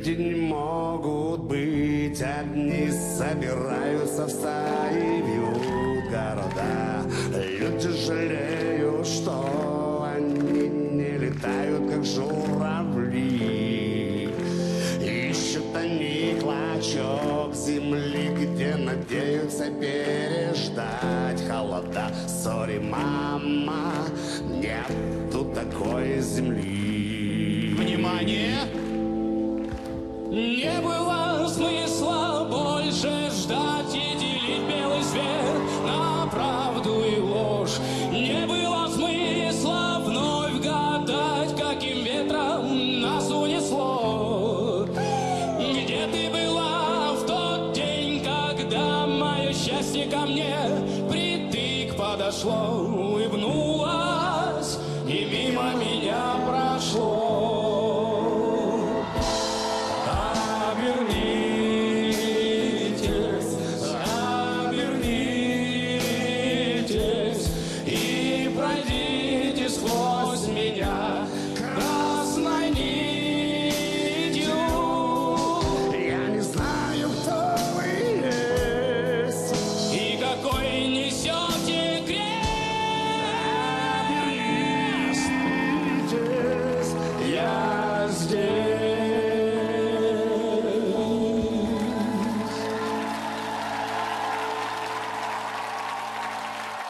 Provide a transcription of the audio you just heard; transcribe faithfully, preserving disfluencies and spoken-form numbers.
Люди не могут быть одни, собираются в стаи, вьют города. Люди жалеют, что они не летают, как журавли. Ищут они клочок земли, где надеются переждать холода. Сори, мама, нету такой земли. Внимание! Не было смысла больше ждать и делить белый свет на правду и ложь. Не было смысла вновь гадать, каким ветром нас унесло. Где ты была в тот день, когда мое счастье ко мне притык подошло? И вновь